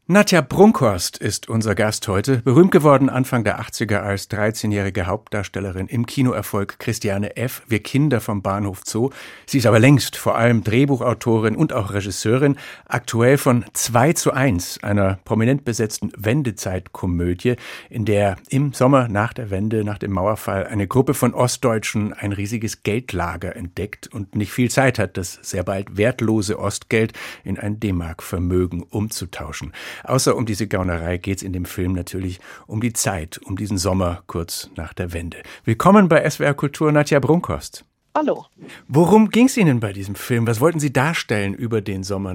Nadja Brunkhorst ist unser Gast heute, berühmt geworden Anfang der 80er als 13-jährige Hauptdarstellerin im Kinoerfolg Christiane F., Wir Kinder vom Bahnhof Zoo. Sie ist aber längst vor allem Drehbuchautorin und auch Regisseurin, aktuell von 2:1, einer prominent besetzten Wendezeit-Komödie, in der im Sommer nach der Wende, nach dem Mauerfall, eine Gruppe von Ostdeutschen ein riesiges Geldlager entdeckt und nicht viel Zeit hat, das sehr bald wertlose Ostgeld in ein D-Mark-Vermögen umzutauschen. Außer um diese Gaunerei geht es in dem Film natürlich um die Zeit, um diesen Sommer kurz nach der Wende. Willkommen bei SWR Kultur, Nadja Brunkhorst. Hallo. Worum ging es Ihnen bei diesem Film? Was wollten Sie darstellen über den Sommer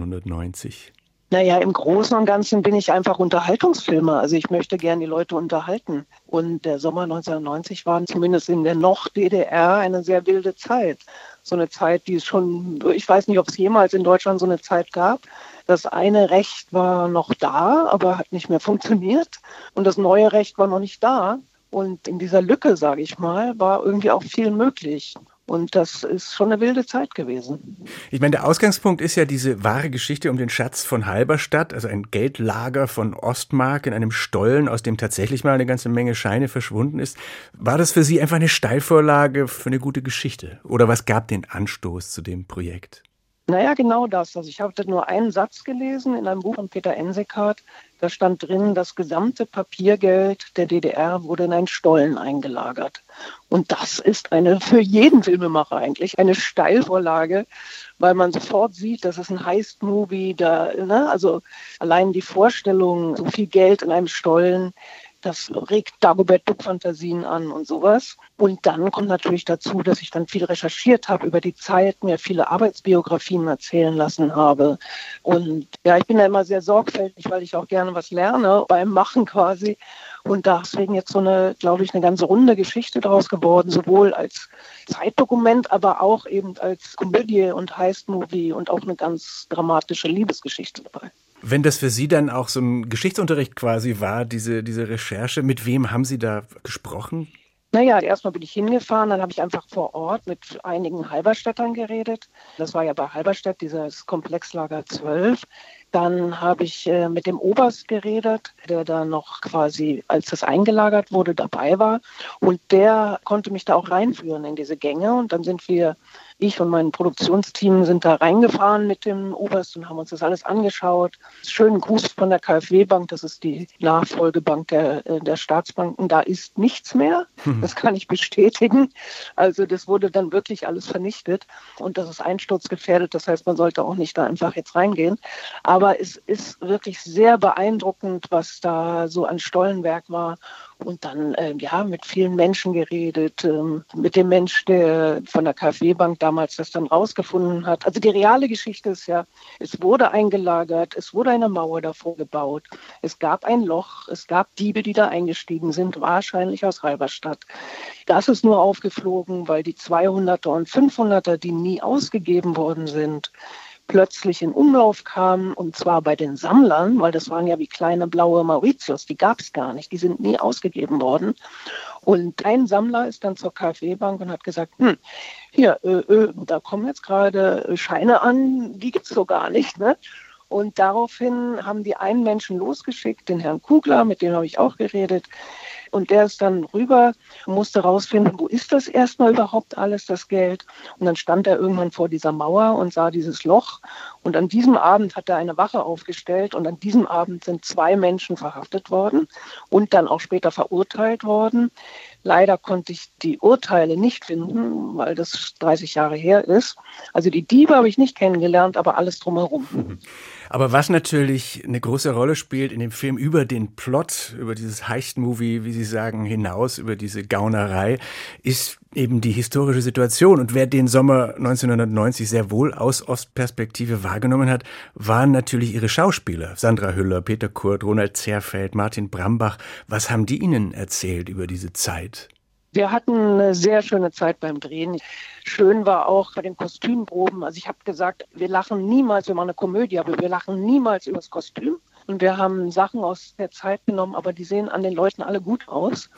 1990? Naja, im Großen und Ganzen bin ich einfach Unterhaltungsfilmer. Also ich möchte gern die Leute unterhalten. Und der Sommer 1990 war zumindest in der noch DDR eine sehr wilde Zeit. So eine Zeit, die es schon, ich weiß nicht, ob es jemals in Deutschland so eine Zeit gab. Das eine Recht war noch da, aber hat nicht mehr funktioniert. Und das neue Recht war noch nicht da. Und in dieser Lücke, sage ich mal, war irgendwie auch viel möglich. Und das ist schon eine wilde Zeit gewesen. Ich meine, der Ausgangspunkt ist ja diese wahre Geschichte um den Schatz von Halberstadt, also ein Geldlager von Ostmark in einem Stollen, aus dem tatsächlich mal eine ganze Menge Scheine verschwunden ist. War das für Sie einfach eine Steilvorlage für eine gute Geschichte? Oder was gab den Anstoß zu dem Projekt? Naja, genau das. Also ich habe nur einen Satz gelesen in einem Buch von Peter Ensikhat. Da stand drin, das gesamte Papiergeld der DDR wurde in einen Stollen eingelagert. Und das ist für jeden Filmemacher eigentlich eine Steilvorlage, weil man sofort sieht, das ist ein Heist-Movie. Also allein die Vorstellung, so viel Geld in einem Stollen, das regt Dagobert Duck-Fantasien an und sowas. Und dann kommt natürlich dazu, dass ich dann viel recherchiert habe über die Zeit, mir viele Arbeitsbiografien erzählen lassen habe. Und ja, ich bin da immer sehr sorgfältig, weil ich auch gerne was lerne beim Machen quasi. Und deswegen jetzt glaube ich, eine ganz runde Geschichte daraus geworden, sowohl als Zeitdokument, aber auch eben als Komödie und Heist-Movie und auch eine ganz dramatische Liebesgeschichte dabei. Wenn das für Sie dann auch so ein Geschichtsunterricht quasi war, diese Recherche, mit wem haben Sie da gesprochen? Naja, erstmal bin ich hingefahren, dann habe ich einfach vor Ort mit einigen Halberstädtern geredet. Das war ja bei Halberstadt, dieses Komplexlager 12. Dann habe ich mit dem Oberst geredet, der da noch quasi, als das eingelagert wurde, dabei war. Und der konnte mich da auch reinführen in diese Gänge. Und dann ich und mein Produktionsteam sind da reingefahren mit dem Oberst und haben uns das alles angeschaut. Schönen Gruß von der KfW-Bank, das ist die Nachfolgebank der Staatsbanken. Da ist nichts mehr, das kann ich bestätigen. Also das wurde dann wirklich alles vernichtet und das ist einsturzgefährdet. Das heißt, man sollte auch nicht da einfach jetzt reingehen. Aber es ist wirklich sehr beeindruckend, was da so an Stollenwerk war. Und dann, mit vielen Menschen geredet, mit dem Mensch, der von der KfW-Bank damals das dann rausgefunden hat. Also die reale Geschichte ist ja, es wurde eingelagert, es wurde eine Mauer davor gebaut, es gab ein Loch, es gab Diebe, die da eingestiegen sind, wahrscheinlich aus Halberstadt. Das ist nur aufgeflogen, weil die 200er und 500er, die nie ausgegeben worden sind, plötzlich in Umlauf kamen, und zwar bei den Sammlern, weil das waren ja wie kleine blaue Mauritius, die gab es gar nicht, die sind nie ausgegeben worden. Und ein Sammler ist dann zur KfW-Bank und hat gesagt, hier, da kommen jetzt gerade Scheine an, die gibt es so gar nicht, ne? Und daraufhin haben die einen Menschen losgeschickt, den Herrn Kugler, mit dem habe ich auch geredet. Und der ist dann rüber, musste rausfinden, wo ist das erstmal überhaupt alles, das Geld. Und dann stand er irgendwann vor dieser Mauer und sah dieses Loch. Und an diesem Abend hat er eine Wache aufgestellt. Und an diesem Abend sind 2 Menschen verhaftet worden und dann auch später verurteilt worden. Leider konnte ich die Urteile nicht finden, weil das 30 Jahre her ist. Also die Diebe habe ich nicht kennengelernt, aber alles drumherum. Aber was natürlich eine große Rolle spielt in dem Film über den Plot, über dieses Heist-Movie, wie Sie sagen, hinaus, über diese Gaunerei, ist eben die historische Situation. Und wer den Sommer 1990 sehr wohl aus Ostperspektive wahrgenommen hat, waren natürlich Ihre Schauspieler. Sandra Hüller, Peter Kurt, Ronald Zerfeld, Martin Brambach. Was haben die Ihnen erzählt über diese Zeit? Wir hatten eine sehr schöne Zeit beim Drehen. Schön war auch bei den Kostümproben. Also ich habe gesagt, wir machen niemals, wir machen eine Komödie, aber wir lachen niemals über das Kostüm. Und wir haben Sachen aus der Zeit genommen, aber die sehen an den Leuten alle gut aus.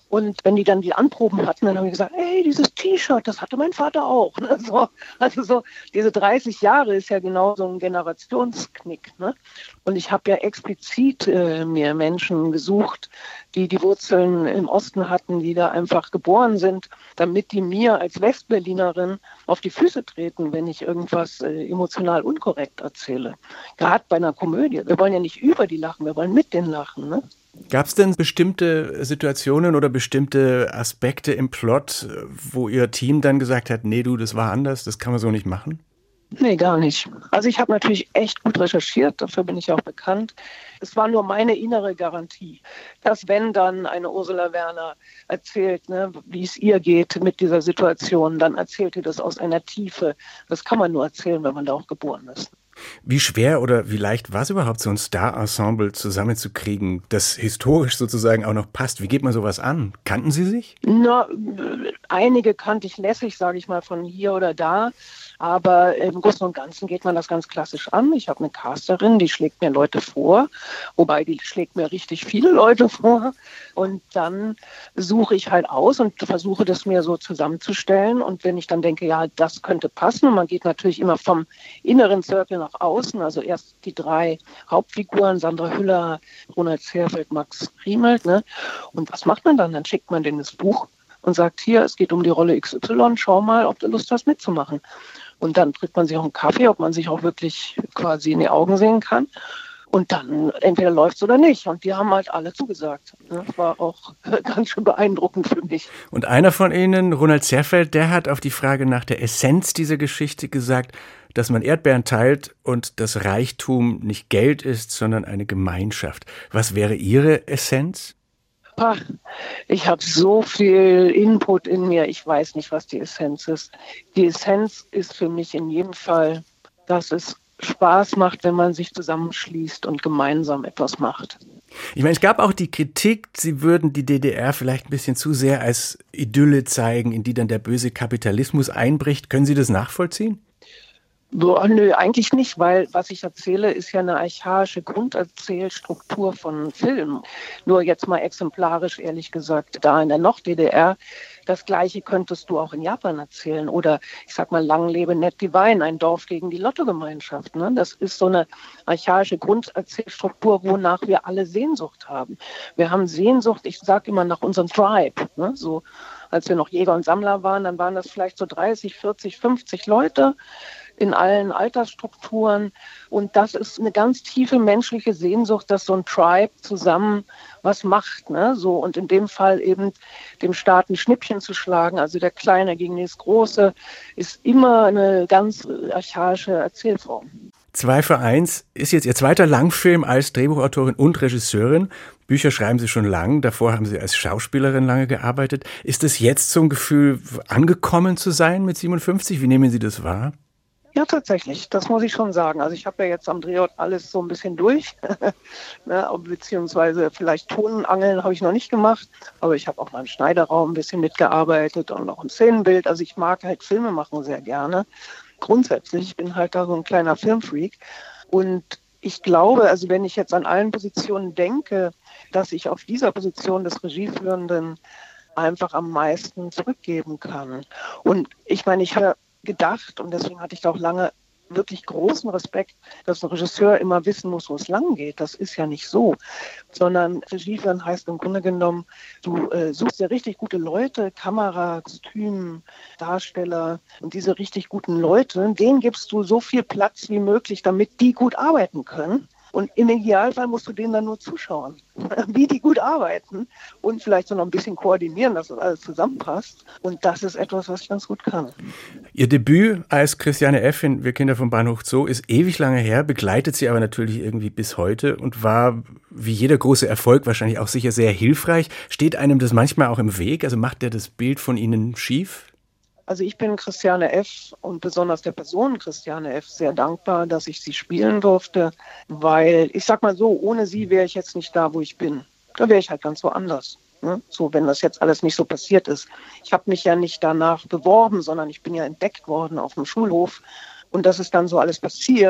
Und wenn die dann die Anproben hatten, dann haben wir gesagt, hey, dieses T-Shirt, das hatte mein Vater auch. Ne? So, also so diese 30 Jahre ist ja genau so ein Generationsknick. Ne? Und ich habe ja explizit mir Menschen gesucht, die die Wurzeln im Osten hatten, die da einfach geboren sind, damit die mir als Westberlinerin auf die Füße treten, wenn ich irgendwas emotional unkorrekt erzähle. Gerade bei einer Komödie. Wir wollen ja nicht über die lachen, wir wollen mit denen lachen. Ne? Gab es denn bestimmte Situationen oder bestimmte Aspekte im Plot, wo Ihr Team dann gesagt hat, nee, du, das war anders, das kann man so nicht machen? Nee, gar nicht. Also ich habe natürlich echt gut recherchiert, dafür bin ich auch bekannt. Es war nur meine innere Garantie, dass wenn dann eine Ursula Werner erzählt, ne, wie es ihr geht mit dieser Situation, dann erzählt sie das aus einer Tiefe. Das kann man nur erzählen, wenn man da auch geboren ist. Wie schwer oder wie leicht war es überhaupt, so ein Star-Ensemble zusammenzukriegen, das historisch sozusagen auch noch passt? Wie geht man sowas an? Kannten Sie sich? Na, einige kannte ich lässig, sage ich mal, von hier oder da. Aber im Großen und Ganzen geht man das ganz klassisch an. Ich habe eine Casterin, die schlägt mir Leute vor, wobei die schlägt mir richtig viele Leute vor. Und dann suche ich halt aus und versuche das mir so zusammenzustellen. Und wenn ich dann denke, ja, das könnte passen, und man geht natürlich immer vom inneren Circle nach außen, also erst die 3 Hauptfiguren, Sandra Hüller, Ronald Zerfeld, Max Riemelt. Ne? Und was macht man dann? Dann schickt man denen das Buch und sagt, hier, es geht um die Rolle XY, schau mal, ob du Lust hast mitzumachen. Und dann trinkt man sich auch einen Kaffee, ob man sich auch wirklich quasi in die Augen sehen kann. Und dann entweder läuft es oder nicht. Und die haben halt alle zugesagt. Das war auch ganz schön beeindruckend für mich. Und einer von Ihnen, Ronald Zerfeld, der hat auf die Frage nach der Essenz dieser Geschichte gesagt, dass man Erdbeeren teilt und das Reichtum nicht Geld ist, sondern eine Gemeinschaft. Was wäre Ihre Essenz? Ich habe so viel Input in mir, ich weiß nicht, was die Essenz ist. Die Essenz ist für mich in jedem Fall, dass es Spaß macht, wenn man sich zusammenschließt und gemeinsam etwas macht. Ich meine, es gab auch die Kritik, Sie würden die DDR vielleicht ein bisschen zu sehr als Idylle zeigen, in die dann der böse Kapitalismus einbricht. Können Sie das nachvollziehen? Nö, eigentlich nicht, weil was ich erzähle, ist ja eine archaische Grunderzählstruktur von Filmen. Nur jetzt mal exemplarisch, ehrlich gesagt, da in der Noch-DDR, das Gleiche könntest du auch in Japan erzählen. Oder ich sag mal, lang lebe Ned Divine, ein Dorf gegen die Lottogemeinschaft. Ne? Das ist so eine archaische Grunderzählstruktur, wonach wir alle Sehnsucht haben. Wir haben Sehnsucht, ich sage immer, nach unserem Tribe. Ne? So, als wir noch Jäger und Sammler waren, dann waren das vielleicht so 30, 40, 50 Leute in allen Altersstrukturen. Und das ist eine ganz tiefe menschliche Sehnsucht, dass so ein Tribe zusammen was macht. Ne? So, und in dem Fall eben dem Staat ein Schnippchen zu schlagen, also der Kleine gegen das Große, ist immer eine ganz archaische Erzählform. 2 für 1 ist jetzt Ihr zweiter Langfilm als Drehbuchautorin und Regisseurin. Bücher schreiben Sie schon lang, davor haben Sie als Schauspielerin lange gearbeitet. Ist es jetzt so ein Gefühl, angekommen zu sein mit 57? Wie nehmen Sie das wahr? Ja, tatsächlich, das muss ich schon sagen. Also ich habe ja jetzt am Drehort alles so ein bisschen durch, ne, beziehungsweise vielleicht Tonangeln habe ich noch nicht gemacht, aber ich habe auch mal im Schneiderraum ein bisschen mitgearbeitet und auch im Szenenbild. Also ich mag halt Filme machen sehr gerne. Grundsätzlich, ich bin halt da so ein kleiner Filmfreak und ich glaube, also wenn ich jetzt an allen Positionen denke, dass ich auf dieser Position des Regieführenden einfach am meisten zurückgeben kann. Und ich meine, ich habe gedacht, und deswegen hatte ich da auch lange wirklich großen Respekt, dass ein Regisseur immer wissen muss, wo es lang geht. Das ist ja nicht so, sondern Regie führen heißt im Grunde genommen, du suchst dir richtig gute Leute, Kamera, Kostüm, Darsteller und diese richtig guten Leute, denen gibst du so viel Platz wie möglich, damit die gut arbeiten können. Und im Idealfall musst du denen dann nur zuschauen, wie die gut arbeiten und vielleicht so noch ein bisschen koordinieren, dass das alles zusammenpasst. Und das ist etwas, was ich ganz gut kann. Ihr Debüt als Christiane F. in Wir Kinder vom Bahnhof Zoo ist ewig lange her, begleitet Sie aber natürlich irgendwie bis heute und war, wie jeder große Erfolg, wahrscheinlich auch sicher sehr hilfreich. Steht einem das manchmal auch im Weg? Also macht der das Bild von Ihnen schief? Also ich bin Christiane F. und besonders der Person Christiane F. sehr dankbar, dass ich sie spielen durfte, weil ich sag mal so, ohne sie wäre ich jetzt nicht da, wo ich bin. Da wäre ich halt ganz woanders. Ne? So, wenn das jetzt alles nicht so passiert ist. Ich habe mich ja nicht danach beworben, sondern ich bin ja entdeckt worden auf dem Schulhof und das ist dann so alles passiert.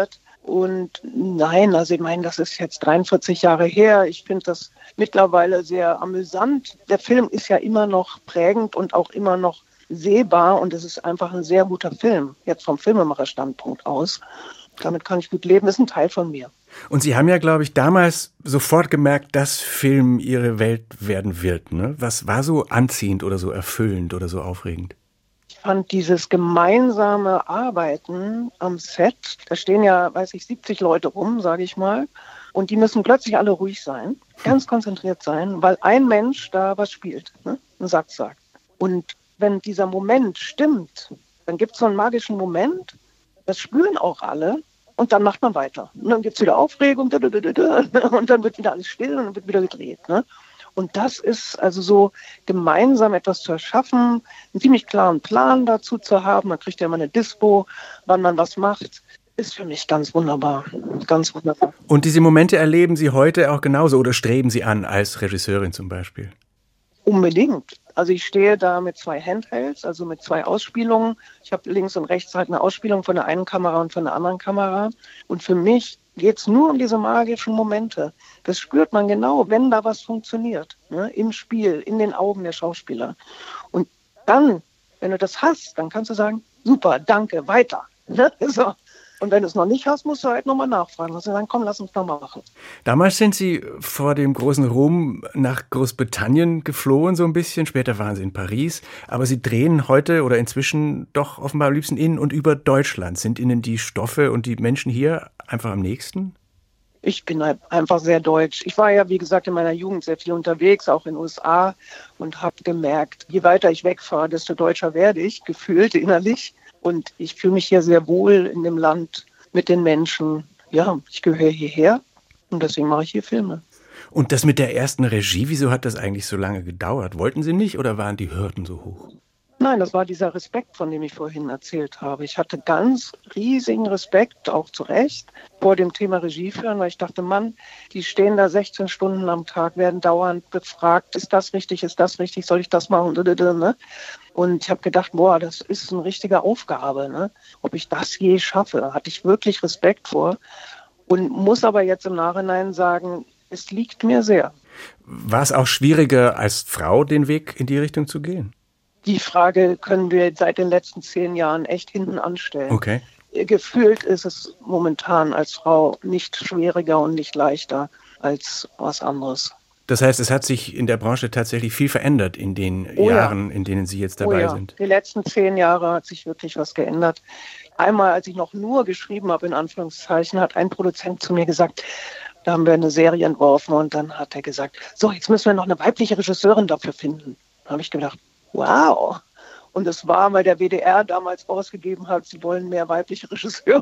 Und nein, also ich meine, das ist jetzt 43 Jahre her. Ich finde das mittlerweile sehr amüsant. Der Film ist ja immer noch prägend und auch immer noch sehbar und es ist einfach ein sehr guter Film, jetzt vom Filmemacherstandpunkt aus. Damit kann ich gut leben, ist ein Teil von mir. Und Sie haben ja, glaube ich, damals sofort gemerkt, dass Film Ihre Welt werden wird, ne? Was war so anziehend oder so erfüllend oder so aufregend? Ich fand dieses gemeinsame Arbeiten am Set, da stehen ja, 70 Leute rum, sage ich mal, und die müssen plötzlich alle ruhig sein, ganz konzentriert sein, weil ein Mensch da was spielt, ne? Einen Satz sagt. Und wenn dieser Moment stimmt, dann gibt es so einen magischen Moment, das spüren auch alle und dann macht man weiter. Und dann gibt es wieder Aufregung und dann wird wieder alles still und dann wird wieder gedreht. Ne? Und das ist also so, gemeinsam etwas zu erschaffen, einen ziemlich klaren Plan dazu zu haben. Man kriegt ja immer eine Dispo, wann man was macht. Ist für mich ganz wunderbar. Ganz wunderbar. Und diese Momente erleben Sie heute auch genauso oder streben Sie an als Regisseurin zum Beispiel? Unbedingt. Also ich stehe da mit 2 Handhelds, also mit 2 Ausspielungen. Ich habe links und rechts halt eine Ausspielung von der einen Kamera und von der anderen Kamera. Und für mich geht es nur um diese magischen Momente. Das spürt man genau, wenn da was funktioniert, ne? Im Spiel, in den Augen der Schauspieler. Und dann, wenn du das hast, dann kannst du sagen, super, danke, weiter. Ne? So. Und wenn du es noch nicht hast, musst du halt nochmal nachfragen. Und sagen, komm, lass uns nochmal machen. Damals sind Sie vor dem großen Ruhm nach Großbritannien geflohen, so ein bisschen. Später waren Sie in Paris. Aber Sie drehen heute oder inzwischen doch offenbar am liebsten in und über Deutschland. Sind Ihnen die Stoffe und die Menschen hier einfach am nächsten? Ich bin halt einfach sehr deutsch. Ich war ja, wie gesagt, in meiner Jugend sehr viel unterwegs, auch in den USA, und habe gemerkt, je weiter ich wegfahre, desto deutscher werde ich, gefühlt innerlich. Und ich fühle mich hier sehr wohl in dem Land mit den Menschen. Ja, ich gehöre hierher und deswegen mache ich hier Filme. Und das mit der ersten Regie, wieso hat das eigentlich so lange gedauert? Wollten Sie nicht oder waren die Hürden so hoch? Nein, das war dieser Respekt, von dem ich vorhin erzählt habe. Ich hatte ganz riesigen Respekt, auch zu Recht, vor dem Thema Regie führen, weil ich dachte, Mann, die stehen da 16 Stunden am Tag, werden dauernd befragt, ist das richtig, soll ich das machen? Ne? Und ich habe gedacht, boah, das ist eine richtige Aufgabe. Ne? Ob ich das je schaffe, da hatte ich wirklich Respekt vor und muss aber jetzt im Nachhinein sagen, es liegt mir sehr. War es auch schwieriger, als Frau den Weg in die Richtung zu gehen? Die Frage können wir seit den letzten 10 Jahren echt hinten anstellen. Okay. Gefühlt ist es momentan als Frau nicht schwieriger und nicht leichter als was anderes. Das heißt, es hat sich in der Branche tatsächlich viel verändert in den Jahren, in denen Sie jetzt dabei sind. Die letzten 10 Jahre hat sich wirklich was geändert. Einmal, als ich noch nur geschrieben habe, in Anführungszeichen, hat ein Produzent zu mir gesagt, da haben wir eine Serie entworfen und dann hat er gesagt, so, jetzt müssen wir noch eine weibliche Regisseurin dafür finden. Da habe ich gedacht, wow. Und das war, weil der WDR damals ausgegeben hat, sie wollen mehr weibliche Regisseure.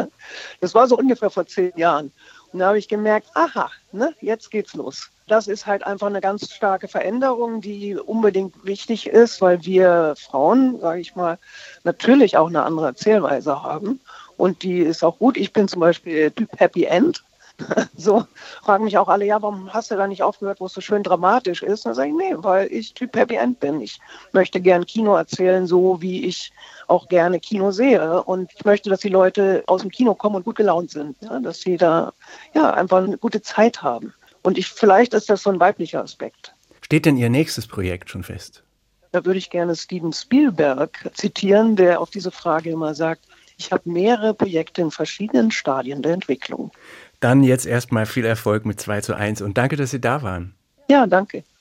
Das war so ungefähr vor 10 Jahren. Und da habe ich gemerkt, aha, ne, jetzt geht's los. Das ist halt einfach eine ganz starke Veränderung, die unbedingt wichtig ist, weil wir Frauen, sage ich mal, natürlich auch eine andere Erzählweise haben. Und die ist auch gut. Ich bin zum Beispiel Typ Happy End. So fragen mich auch alle, ja, warum hast du da nicht aufgehört, wo es so schön dramatisch ist? Und dann sage ich, nee, weil ich Typ Happy End bin. Ich möchte gern Kino erzählen, so wie ich auch gerne Kino sehe. Und ich möchte, dass die Leute aus dem Kino kommen und gut gelaunt sind. Ja, dass sie da einfach eine gute Zeit haben. Und vielleicht ist das so ein weiblicher Aspekt. Steht denn Ihr nächstes Projekt schon fest? Da würde ich gerne Steven Spielberg zitieren, der auf diese Frage immer sagt, ich habe mehrere Projekte in verschiedenen Stadien der Entwicklung. Dann jetzt erstmal viel Erfolg mit 2:1 und danke, dass Sie da waren. Ja, danke.